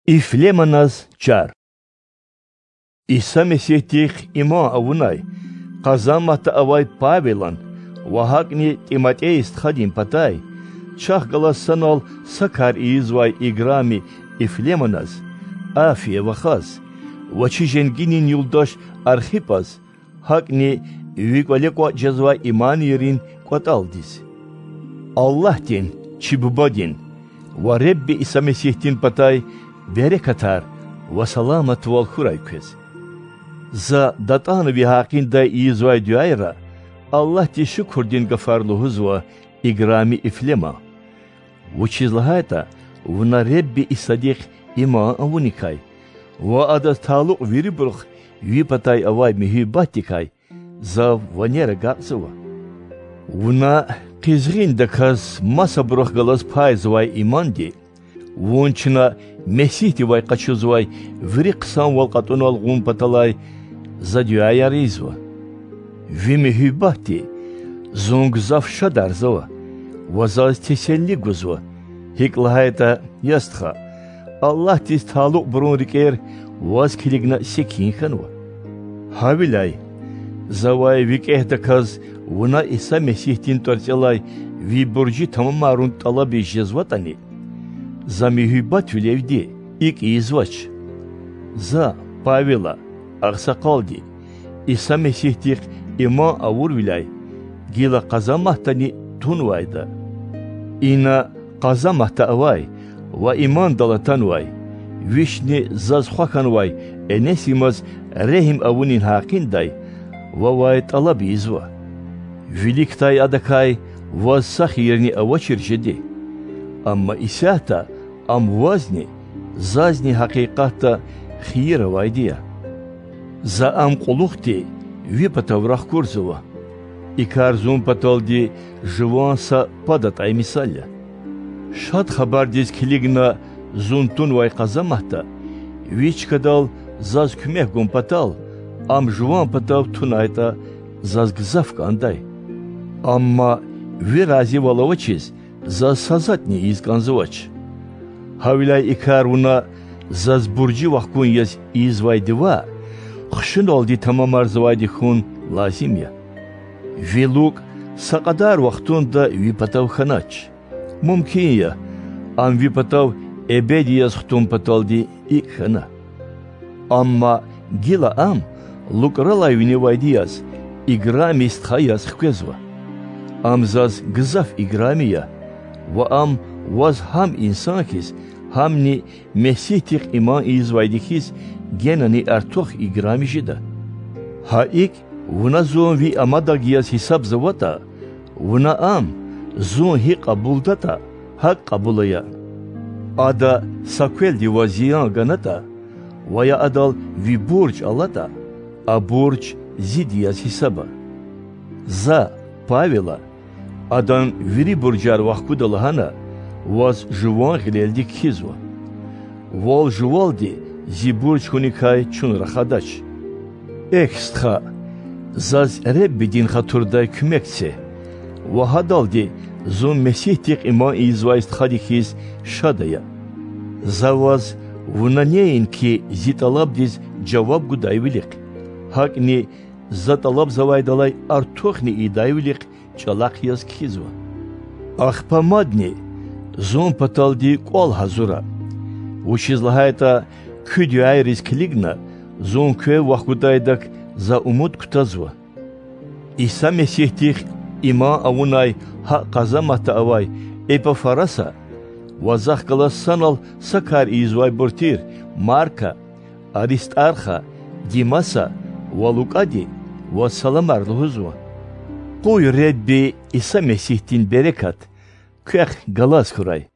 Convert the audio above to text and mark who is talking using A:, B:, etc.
A: Ифлеманаз чар. Иса Месихтих има авунай, казамата авай Павелан, вахакни Тиматеист хадим патай, чахгала санал сакар извай играми Ифлеманаз, Афия вахаз, вачиженгинин юлдаш Архипаз, хакни виквалеква джазва иманирин кваталдис. Аллахтин чиббадин, варебби Иса Месихтин патай, берекатар ва саламат вал хурайкез. За датан вихакин да извай дюайра, Аллах ти шукурдин гафарлу хузва играми Ифлема. Вучизлахайта вна ребби исадих има авуникай, ва ада талук вирибрух випатай авай михибатикай, за ванера гапсува. Вна кизгин даказ масабрух галаз пайзвай иманди, вончина Месихти вай качузвай вриксан валкатунал гун паталай задюая ризва. Вимихибати зунгзав шадарзова, вазаз теселли гузва, хиклахайта ястха, Аллах тис талук брун рикер ваз килигна секин ханва. Хавилай, завай викехдаказ вна Иса Месихтин торцелай вибурджи тамамарун талаби жезватани, за михибат вилевди ик извач. За Павела Ахсакалди Иса Месихтих има авур вилай, гила казамахтани тунвайда. Ина казамахта авай, ва иман далатанвай, вишни зазхваханвай, энесимаз рехим авунин хакиндай, ва вай талаби изва. Великтай адакай, ваз сахирни авачиржеди. Амма исята амвазни зазни хакиката хира вайдия. За ам кулухти випатаврах курзова. Икар зум паталди живанса падат ай мисаля. Шад хабардиз килигна зунтун вай казамахта, вич кадал заз кумех гум патал, ам жуан патав тунайта заз гзавка андай. Амма вирази валавачиз за сазатни изганзувач. Хавилай икаруна за сбурджи вахкун яз извайдива, хшин алди тамамар завайди хун лазимя. Вилук сакадар вахтунда випатав ханач. Мумкия, ам випатав эбеди яз хтун паталди ик хана. Амма гила ам лукралай виневайди яз играми стхаяз хкезва. Ам заз гзав играмия, ва ам ваз хам инсанкис, хамни Месихтих иман извайдихис генани артух играми жида. Хаик вна зон ви амадагияс хисаб завата, вна ам зон хи кабулдата, хак кабулая. Ада саквелди вазиян ганата, вая адал ви бурч алата, а бурч зидияс хисаба. За Павела адан вири бурджар вахкудалахана ваз жуван хилелди кизва. Вал жувалди зибурч хуникай чун рахадач. Экстха заз реббидин хатурдай кумекце. Вахадалди зун Месихтих има извайст хадихиз шадая. Заваз вунанеин ки зиталабдиз джаваб гудай вилик. Хакни заталаб завайдалай артухни идай вилик чалак яз кизва. Ахпамадни зон паталди кол хазура. Учизлахайта күдю айрис килигна зон кwe вахудайдак за умут кутазва. Иса Месихтих има авунай ха казамата авай эпа фараса вазах калассанал сакар извай буртир Марка, Аристарха, Димаса, Валукади, вассаламар лухузва. Кой ребби Иса Месихтин берекат, кэх галас хурай.